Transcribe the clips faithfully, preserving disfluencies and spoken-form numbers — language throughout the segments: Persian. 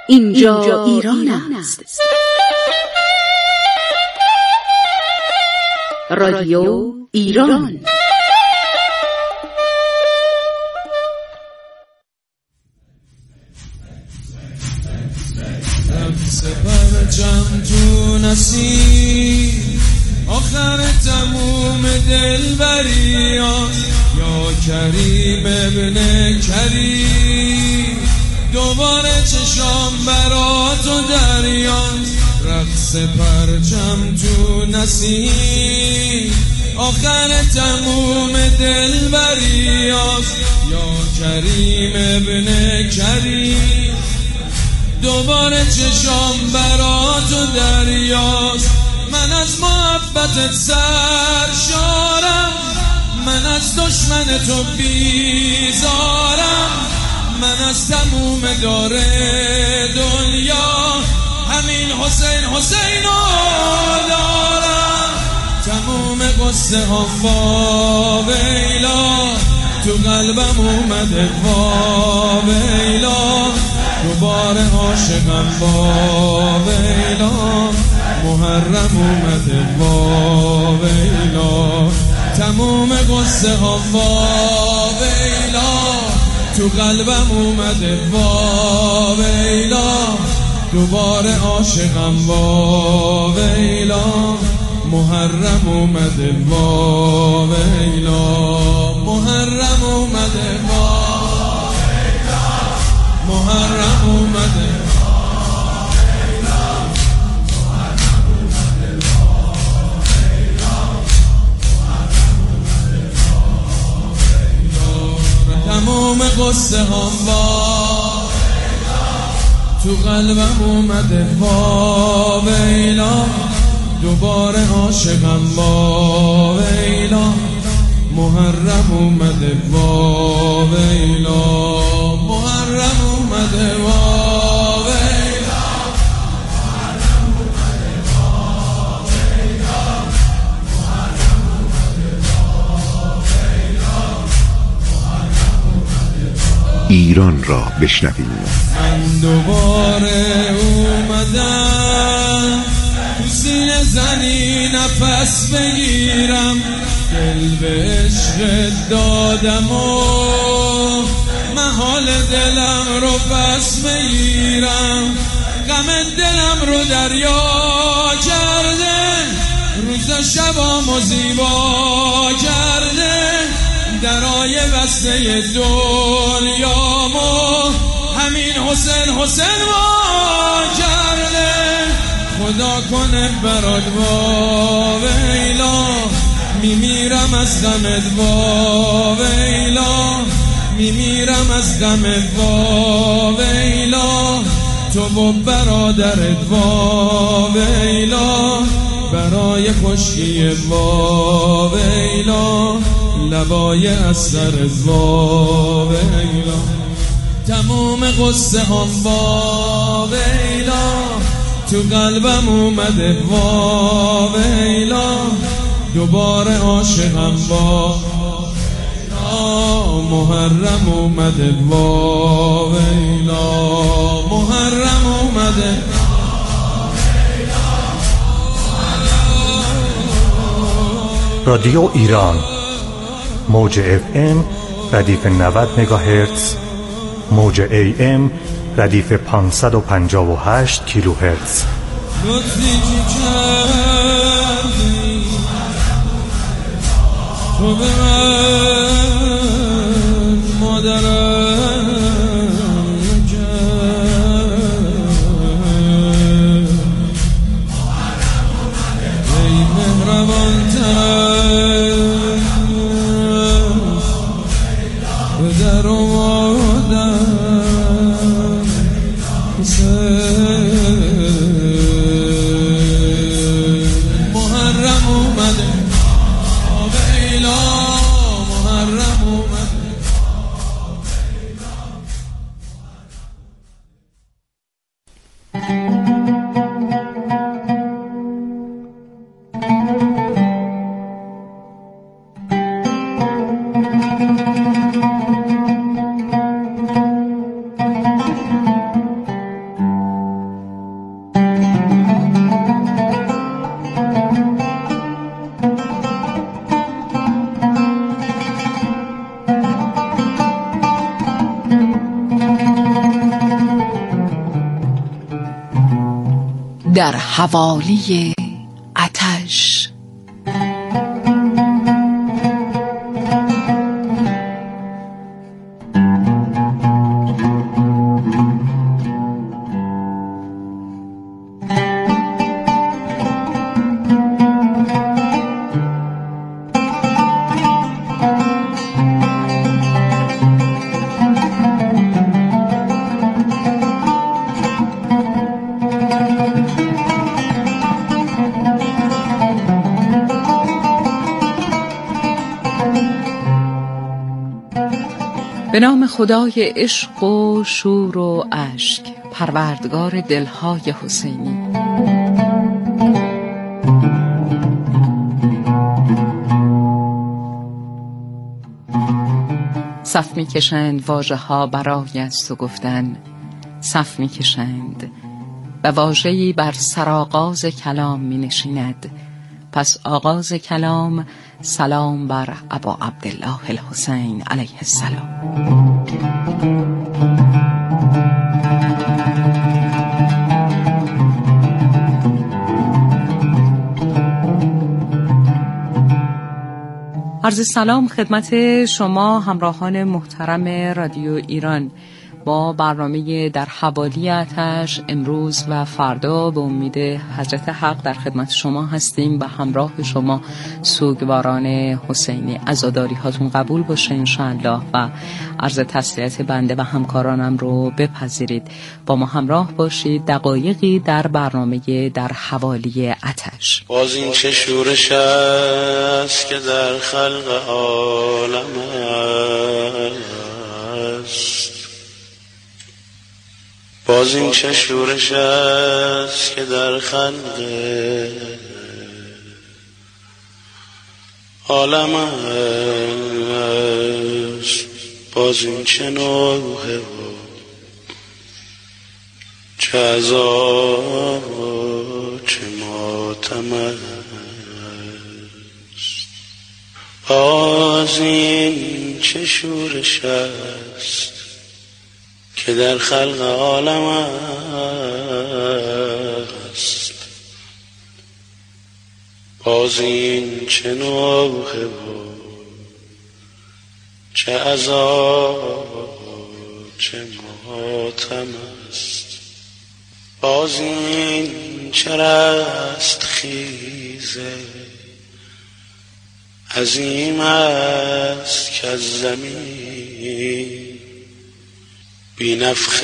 اینجا, اینجا ایران است. رادیو ایران. سپر جم تو نسیم آخر تموم دلبریان، یا کریم ابن کریم دوباره چشام برا تو دریان. رقص پرچم تو نسیم آخر تموم دلبریان، یا کریم ابن کریم دوباره چشام برا تو دریاست. من از محبتت سرشارم، من از دشمن تو بیزارم، من از تموم دار دنیا همین حسین حسین رو دارم. تموم قصه ها ویلا تو قلبم اومده ویلا، دوباره عاشقم با ویلا، محرم اومده با ویلا. تموم قصه ها ویلا تو قلبم اومده با ویلا، دوباره عاشقم با ویلا، محرم اومده با ویلا، محرم اومده با ویلا، محرم اومده با ویلا، محرم اومده با ویلا، محرم اومده با ویلا. تموم قصه هم با ویلا تو قلبم اومده با ویلا، دوباره عاشقم با ویلا، محرم اومده با ویلا، محرم اومده با ویلا، محرم اومده با ویلا، محرم اومده با ویلا، محرم اومده با. ایران را بشنویم. من دوباره اومدم تو سینه زنی نفس بگیرم، دل به عشق دادم و محال دلم رو پس بگیرم. غم دلم رو دریا کرده، روز شبامو زیبا کرده، درای بسته دنیامو همین حسین حسین ما کرده. خدا کنه برات با ویلا، میمیرم از غمت با ویلا، میمیرم از غمت با ویلا. تو و برادرت با ویلا، برای خشکی با ویلا، لبای اثرت با ویلا. تموم قصه هم با ویلا تو قلبم اومده با ویلا، دوباره عاشقم با ویلا، محرم اومده با ویلا، محرم اومده با ویلا. رادیو ایران، موج اف ام ردیف نود مگاهرتز، موج ای ام ردیف پانصد و پنجاه و هشت کیلوهرتز. لطفی که کردی تو به من مادرم نکرد، ای مهربان تر به در اومدم محرم اومده با ویلا، محرم اومده با ویلا. در حوالی آتش. به نام خدای عشق و شور و اشک، پروردگار دلهای حسینی. صف می کشند واژه ها برای است و گفتن، صف می کشند و واژه‌ای بر سرآغاز کلام می نشیند. پس آغاز کلام سلام بر ابا عبدالله الحسین علیه السلام. عرض سلام خدمت شما همراهان محترم رادیو ایران. با برنامه در حوالی آتش امروز و فردا به امید حضرت حق در خدمت شما هستیم و همراه شما سوگواران حسینی. عزاداری هاتون قبول باشه انشاءالله و عرض تسلیت بنده و همکارانم رو بپذیرید. با ما همراه باشید دقایقی در برنامه در حوالی آتش. باز این چه شورش است که در خلق عالم است، باز این چه شورش است که در خلق عالم است، باز این چه نوحه و چه عذاب چه ماتم است، باز این چه شورش است که در خلق عالم است، باز این چه نوحه و چه عذاب چه ماتم است، باز این چه رست خیزه عظیم است که از زمین بی نفخ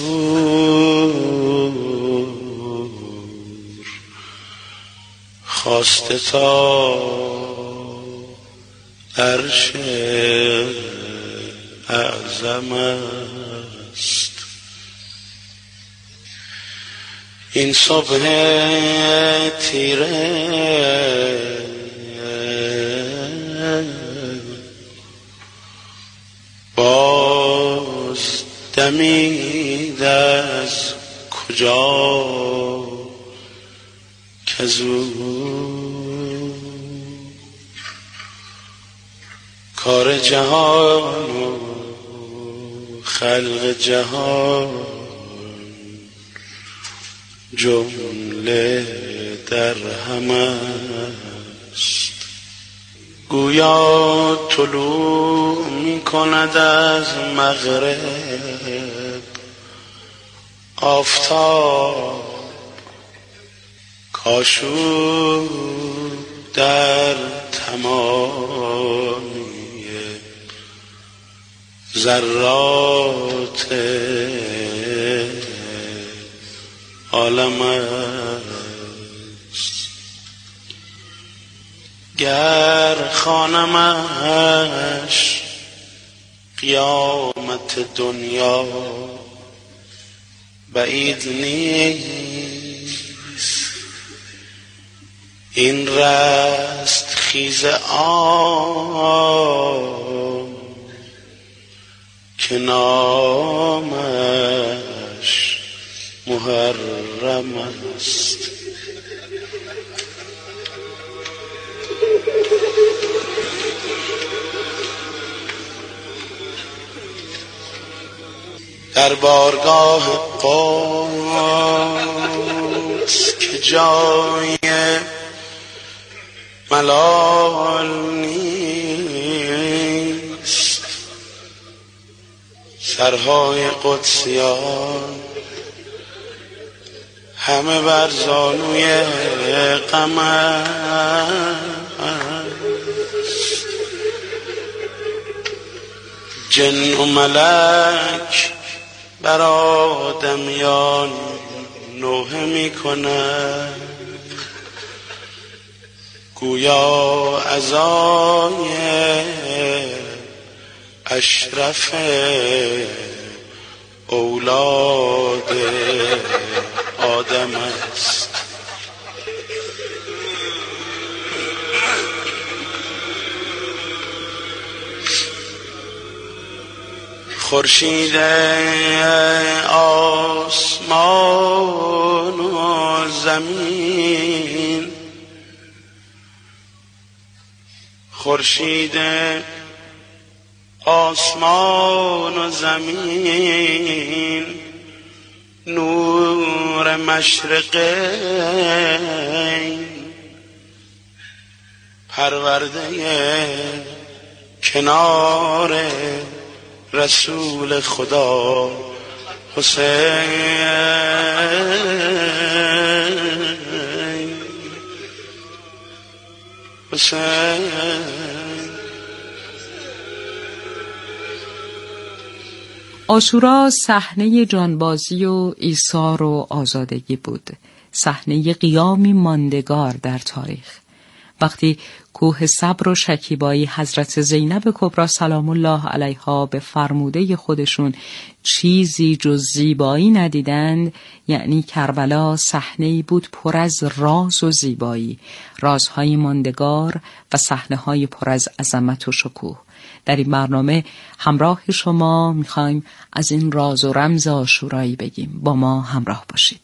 صور خواسته تا عرش اعظم است. این صبح تیره باز دمید از کجا کزو کار جهان و خلق جهان جمله در هم است. گویا طلوع می کند از مغرب آفتاب، کاشو در تمامی ذرات عالم است. گر خوانمش قیامت دنیا بعید نیست، این رست خیز آن که نامش محرم است. در بارگاه قدس است که جای ملال نیست. سرهای قدسیان همه بر زانوی غم است. جن و ملک بر آدمیان نوحه می کند، گویا عزای اشرف اولاد آدم است. خورشید آسمان و زمین، خورشید آسمان و زمین، نور مشرقین، پرورده کنار رسول خدا حسین. حسین عاشورا صحنه جانبازی و ایثار و آزادگی بود، صحنه قیامی ماندگار در تاریخ. وقتی کوه صبر و شکیبایی حضرت زینب کبری سلام الله علیها به فرموده خودشون چیزی جز زیبایی ندیدند، یعنی کربلا صحنه‌ای بود پر از راز و زیبایی، رازهای ماندگار و صحنه‌های پر از عظمت و شکوه. در این برنامه همراه شما میخوایم از این راز و رمز عاشورایی بگیم. با ما همراه باشید.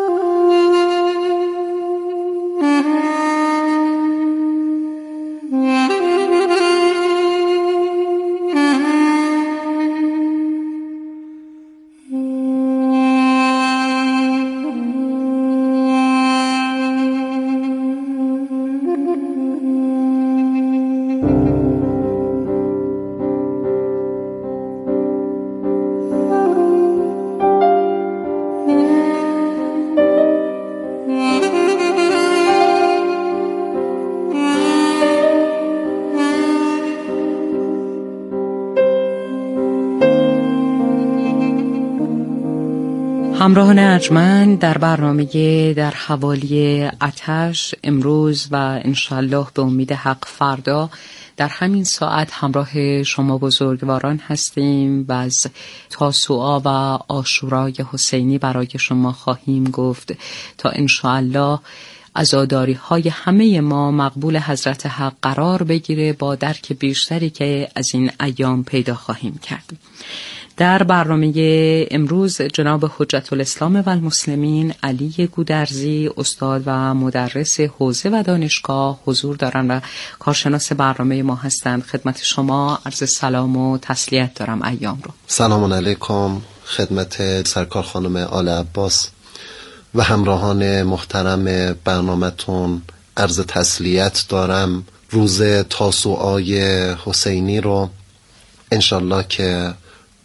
همراهان ارجمند، در برنامه در حوالی آتش امروز و انشالله به امید حق فردا در همین ساعت همراه شما بزرگواران هستیم و از تاسوعا و عاشورای حسینی برای شما خواهیم گفت تا انشالله عزاداری های همه ما مقبول حضرت حق قرار بگیره با درک بیشتری که از این ایام پیدا خواهیم کرد. در برنامه امروز جناب حجت الاسلام و المسلمین علی گودرزی استاد و مدرس حوزه و دانشگاه حضور دارند و کارشناس برنامه ما هستند. خدمت شما عرض سلام و تسلیت دارم ایام رو. سلام علیکم خدمت سرکار خانم آل عباس و همراهان محترم برنامه‌تون عرض تسلیت دارم. روز تاسوعای حسینی رو انشالله که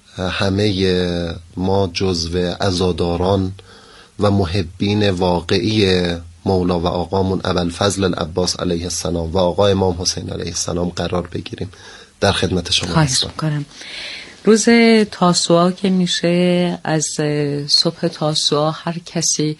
همه ما جزو عزاداران و محبین واقعی مولا و آقامون ابوالفضل العباس علیه السلام و آقای امام حسین علیه السلام قرار بگیریم. در خدمت شما هستم. روز تاسوعا که میشه، از صبح تاسوعا هر کسی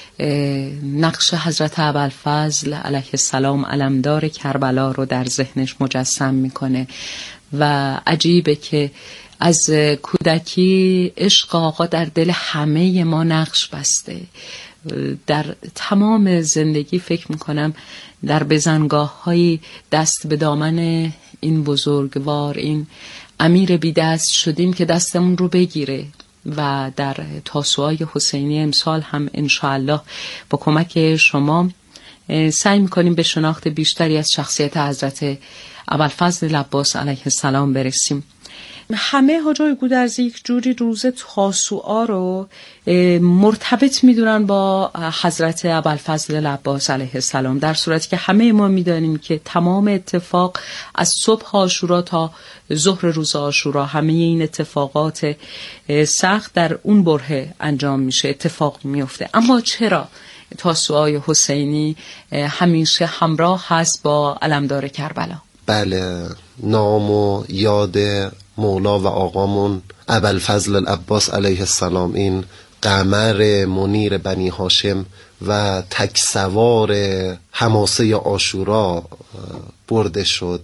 نقش حضرت ابوالفضل علیه السلام علمدار کربلا رو در ذهنش مجسم میکنه و عجیبه که از کودکی عشق آقا در دل همه ما نقش بسته. در تمام زندگی فکر میکنم در بزنگاه های دست به دامن این بزرگوار، این امیر بی دست شدیم که دستمون رو بگیره و در تاسوعای حسینی امسال هم انشاءالله با کمک شما سعی میکنیم به شناخت بیشتری از شخصیت حضرت ابوالفضل العباس علیه السلام برسیم. همه حاجای گودرزی یک جوری روز تاسوعا رو مرتبط میدونن با حضرت ابوالفضل العباس علیه السلام، در صورتی که همه ما میدانیم که تمام اتفاق از صبح عاشورا تا ظهر روز عاشورا همه این اتفاقات سخت در اون برهه انجام میشه، اتفاق میفته. اما چرا تاسوعای حسینی همیشه همراه هست با علمدار کربلا؟ بله، نام و یاد مولا و آقامون ابوالفضل العباس علیه السلام، این قمر منیر بنی هاشم و تکسوار حماسه عاشورا برده شد.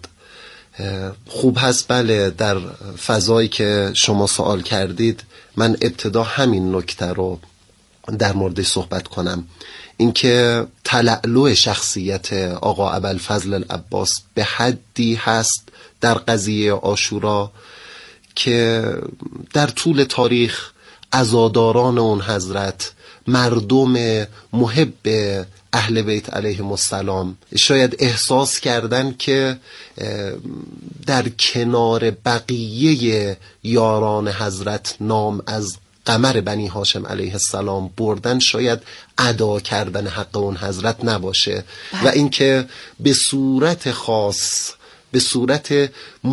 خوب هست بله، در فضایی که شما سوال کردید من ابتدا همین نکته رو در مورد صحبت کنم، اینکه تلألؤ شخصیت آقا ابوالفضل العباس به حدی هست در قضیه عاشورا که در طول تاریخ عزاداران اون حضرت، مردم محب اهل بیت علیهم السلام شاید احساس کردن که در کنار بقیه یاران حضرت نام از قمر بنی هاشم علیه السلام بردن شاید ادا کردن حق اون حضرت نباشه و اینکه به صورت خاص، به صورت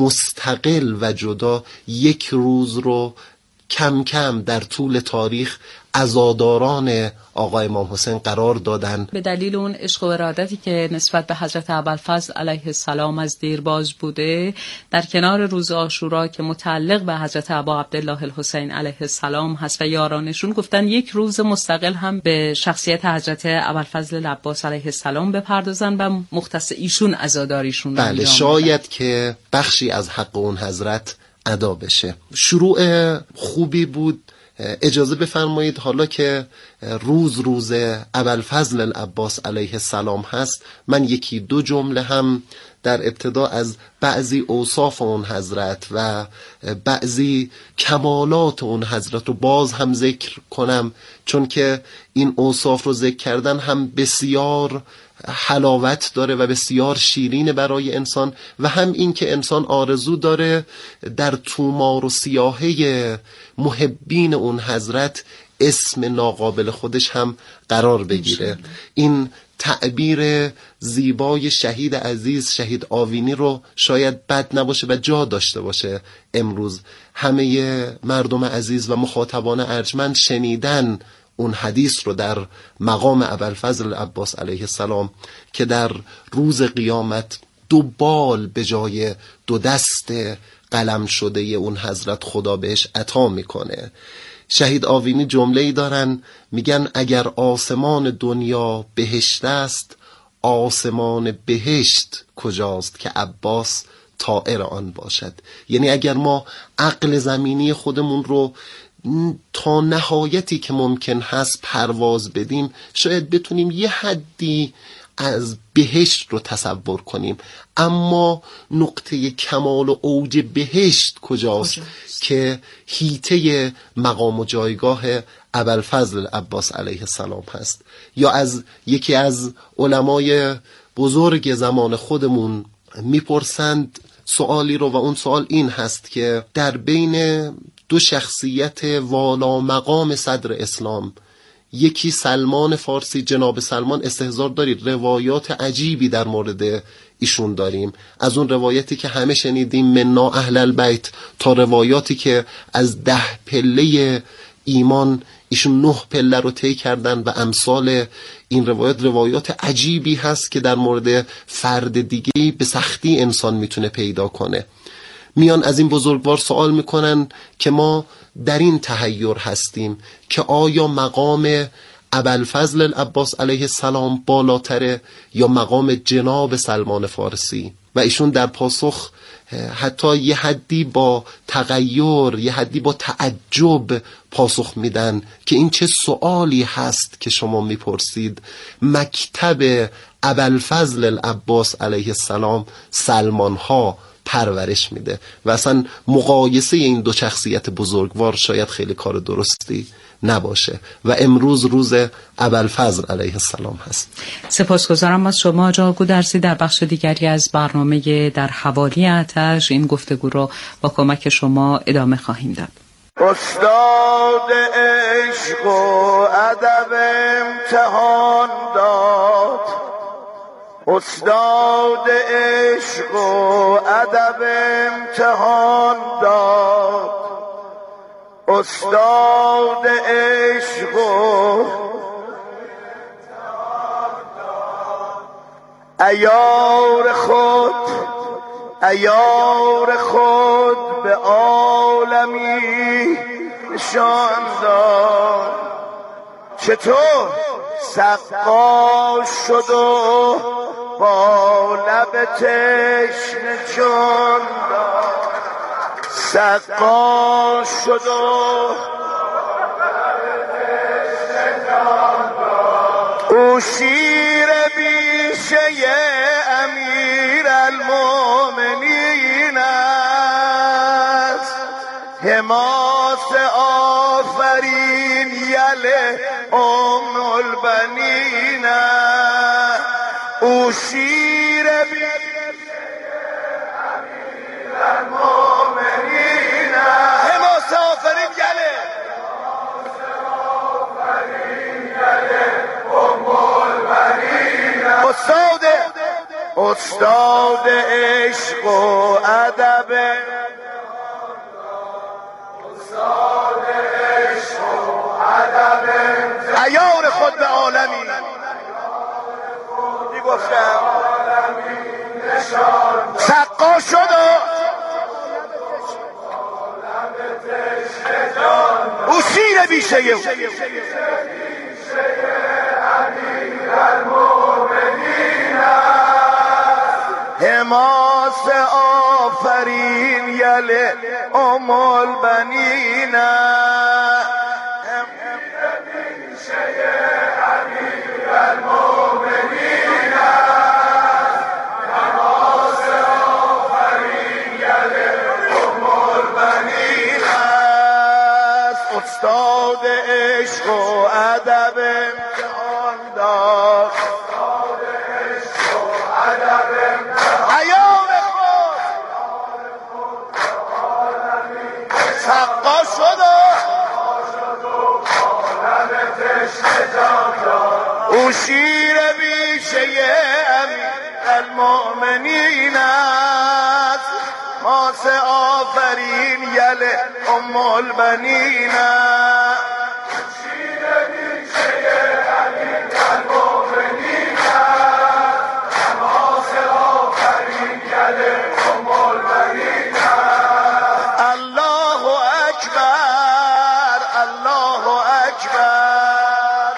مستقل و جدا یک روز رو کم کم در طول تاریخ عزاداران آقا امام حسین قرار دادن، به دلیل اون عشق و ارادتی که نسبت به حضرت ابوالفضل علیه السلام از دیرباز بوده. در کنار روز عاشورا که متعلق به حضرت ابا عبدالله الحسین علیه السلام هست و یارانشون، گفتن یک روز مستقل هم به شخصیت حضرت ابوالفضل العباس علیه السلام بپردازن و مختص ایشون عزاداریشون. بله، شاید که بخشی از حق اون حضرت ادا بشه. شروع خوبی بود. اجازه بفرمایید حالا که روز روز ابوالفضل العباس علیه السلام هست، من یکی دو جمله هم در ابتدا از بعضی اوصاف اون حضرت و بعضی کمالات اون حضرت رو باز هم ذکر کنم، چون که این اوصاف رو ذکر کردن هم بسیار حلاوت داره و بسیار شیرین برای انسان، و هم این که انسان آرزو داره در تومار و سیاهه محبین اون حضرت اسم ناقابل خودش هم قرار بگیره. این تعبیر زیبای شهید عزیز شهید آوینی رو شاید بد نباشه و جا داشته باشه امروز همه مردم عزیز و مخاطبان ارجمند شنیدن اون حدیث رو در مقام ابوالفضل العباس علیه السلام که در روز قیامت دو بال به جای دو دست قلم شده اون حضرت خدا بهش عطا میکنه. شهید آوینی جمله‌ای دارن، میگن اگر آسمان دنیا بهشت است، آسمان بهشت کجاست که عباس طائر آن باشد. یعنی اگر ما عقل زمینی خودمون رو تا نهایتی که ممکن هست پرواز بدیم، شاید بتونیم یه حدی از بهشت رو تصور کنیم، اما نقطه کمال و اوج بهشت کجاست, کجاست؟ که حیطه مقام و جایگاه ابوالفضل العباس علیه السلام هست. یا از یکی از علمای بزرگ زمان خودمون میپرسند سوالی رو و اون سوال این هست که در بین دو شخصیت والا مقام صدر اسلام، یکی سلمان فارسی، جناب سلمان استحضار دارید، روایات عجیبی در مورد ایشون داریم، از اون روایتی که همه شنیدیم منا اهل البیت تا روایاتی که از ده پله ایمان ایشون نه پله رو طی کردن و امثال این روایات روایات عجیبی هست که در مورد فرد دیگه‌ای به سختی انسان میتونه پیدا کنه. میان از این بزرگوار سوال میکنن که ما در این تحیر هستیم که آیا مقام ابوالفضل العباس علیه السلام بالاتره یا مقام جناب سلمان فارسی؟ و ایشون در پاسخ حتی یه حدی با تغییر، یه حدی با تعجب پاسخ میدن که این چه سوالی هست که شما میپرسید. مکتب ابوالفضل العباس علیه السلام سلمان ها پرورش میده و اصلا مقایسه این دو شخصیت بزرگوار شاید خیلی کار درستی نباشه و امروز روز ابوالفضل علیه السلام هست. سپاسگزارم از شما آقای گودرزی. در بخش دیگری از برنامه در حوالی آتش این گفتگو رو با کمک شما ادامه خواهیم داد. استاد عشق و ادب امتحان داد، استاد عشق و ادب امتحان داد، استاد عشق و عیار خود عیار خود به عالمی نشان داد. چطور سقا شد و با لب تشنه جان داد، سقا شد و او شیر بیشه امیر المؤمنین است، حماس آفرین یله ام البنین است، او شیر بیشه امیر المؤمنین است، حماس آفرین یله استاد استاد عشق و ادب، استاد عشق و ادب عیار خود به عالمی میگفتم سقا شد او شیر بیشه او حماس آفرین یله ام البنین استاد عشق و ادب امتحان داد، عیار خود سقا شد او شیر بیشه امیر المؤمنین است، ماس آفرین یله ام البنین است، شیر بیشه امیر المؤمنین است، ماس آفرین یله ام البنین است. الله اکبر الله اکبر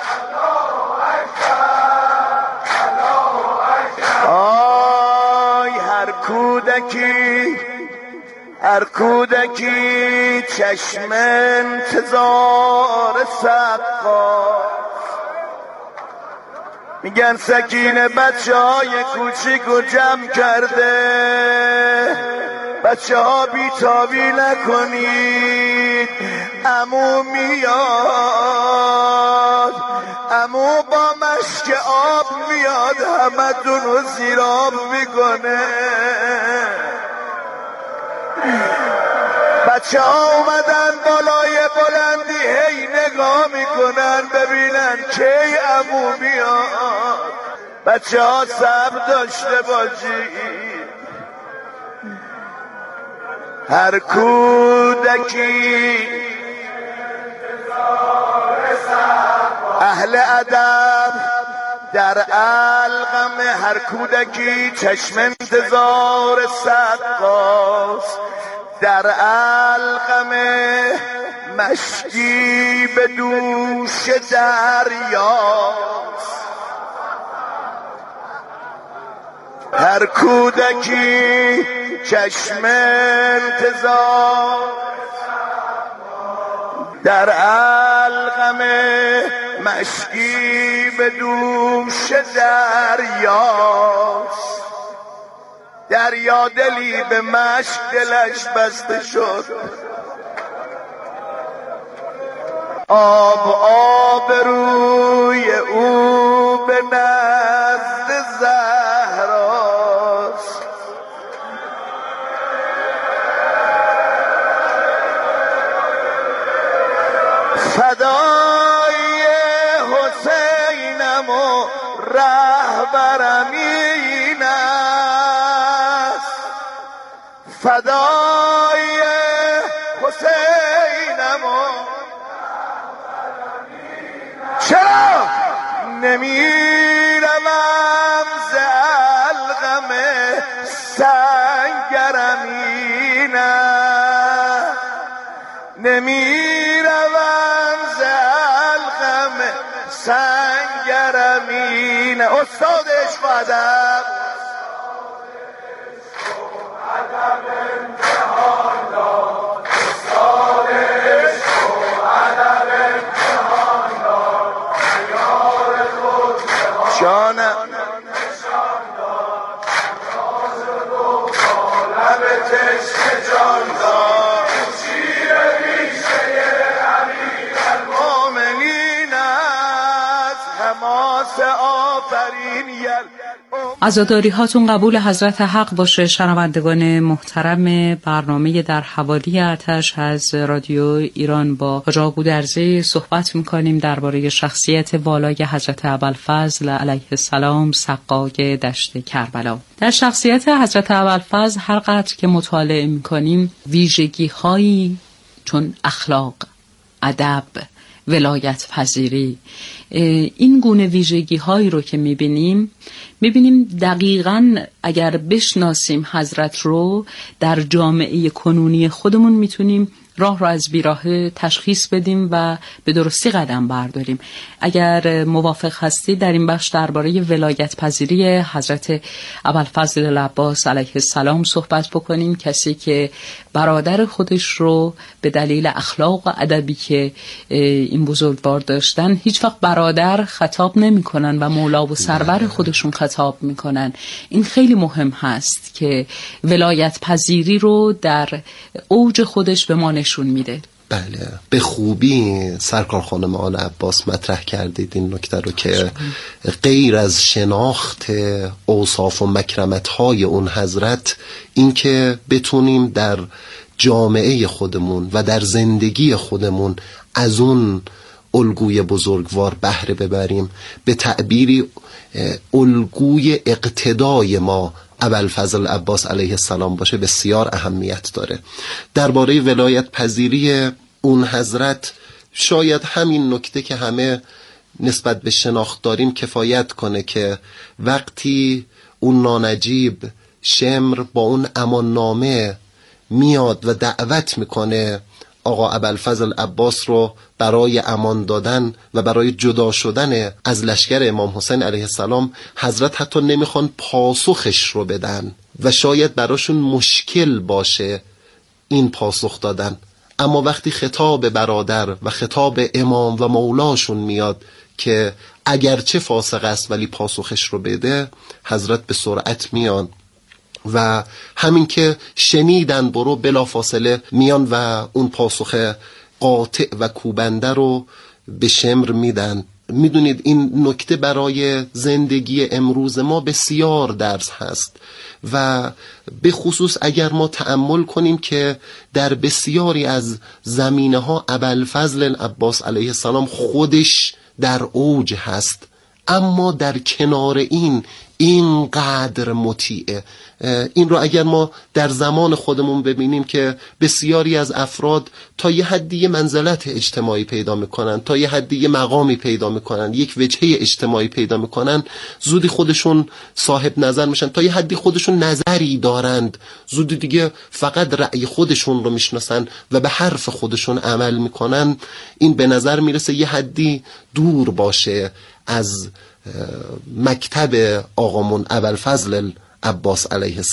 الله اکبر. آی هر کودکی هر کودکی چشم انتظار سقا، میگن سکینه بچه های کوچیکو جمع کرده، بچه ها بیتابی نکنید عمو میاد، عمو با مشک آب میاد همه دونو زیراب میکنه. بچه ها اومدن بالای بلندی هی نگاه میکنن ببینن کی عمو میاد. بچه ها صبر داشته باشید. هر کودکی اهل ادب در القم، هر کودکی چشم انتظار سقاست، در القم مشکی به دوش دریاست. هر کودکی چشم انتظار در القم مشکی به دوش دریاست. دریا دلی به مشک دلش بسته شد، آب آب روی او به نزد زهراست. فدای حسینم و رهبرم این است، فدای حسینم و چرا نمیروم ز الغم سنگرم این است، نمیروم ز الغم سنگرم این است. استاد عشق و ادب جانم لب چشم جان دار شیر ریشه امیرالمومنین از حماس آفرین یل. عزاداری هاتون قبول حضرت حق باشه. شنوندگان محترم برنامه در حوالی آتش از رادیو ایران با حاج آقا گودرزی صحبت میکنیم درباره شخصیت والای حضرت ابوالفضل علیه السلام سقای دشت کربلا. در شخصیت حضرت ابوالفضل هر قدر که مطالعه میکنیم ویژگی هایی چون اخلاق، ادب، ولایت پذیری، این گونه ویژگی هایی رو که میبینیم میبینیم دقیقاً اگر بشناسیم حضرت رو در جامعه کنونی خودمون میتونیم راه رو از بیراه تشخیص بدیم و به درستی قدم برداریم. اگر موافق هستی در این بخش درباره ولایت پذیری حضرت ابوالفضل العباس علیه السلام صحبت بکنیم، کسی که برادر خودش رو به دلیل اخلاق و ادبی که این بزرگوار داشتن هیچ وقت برادر خطاب نمی کنن و مولا و سرور خودشون خطاب می کنن. این خیلی مهم هست که ولایت پذیری رو در اوج خودش به ما نشون میده. بله، به خوبی سرکار خانم آل عباس مطرح کردید این نکته رو که غیر از شناخت اوصاف و مکرمت‌های اون حضرت، این که بتونیم در جامعه خودمون و در زندگی خودمون از اون الگوی بزرگوار بهره ببریم، به تعبیری الگوی اقتدای ما ابوالفضل عباس علیه السلام باشه، بسیار اهمیت داره. درباره ولایت پذیری اون حضرت شاید همین نکته که همه نسبت به شناخت داریم کفایت کنه که وقتی اون نانجیب شمر با اون اماننامه میاد و دعوت میکنه آقا ابوالفضل عباس رو برای امان دادن و برای جدا شدن از لشکر امام حسین علیه السلام، حضرت حتی نمیخوان پاسخش رو بدن و شاید براشون مشکل باشه این پاسخ دادن، اما وقتی خطاب برادر و خطاب امام و مولاشون میاد که اگرچه فاسق است ولی پاسخش رو بده، حضرت به سرعت میان و همین که شنیدن برو بلا فاصله میان و اون پاسخ قاطع و کوبنده رو به شمر میدن. میدونید این نکته برای زندگی امروز ما بسیار درس هست و به خصوص اگر ما تأمل کنیم که در بسیاری از زمینه ها ابوالفضل عباس علیه السلام خودش در اوج هست، اما در کنار این اینقدر مطیعه. این رو اگر ما در زمان خودمون ببینیم که بسیاری از افراد تا یه حدی منزلت اجتماعی پیدا میکنن، تا یه حدی مقامی پیدا میکنن، یک وجهه اجتماعی پیدا میکنن، زودی خودشون صاحب نظر میشن، تا یه حدی خودشون نظری دارند، زودی دیگه فقط رأی خودشون رو میشناسن و به حرف خودشون عمل میکنن. این به نظر میرسه یه حدی دور باشه از مکتب آقامون ابوالفضل عباس علیه السلام.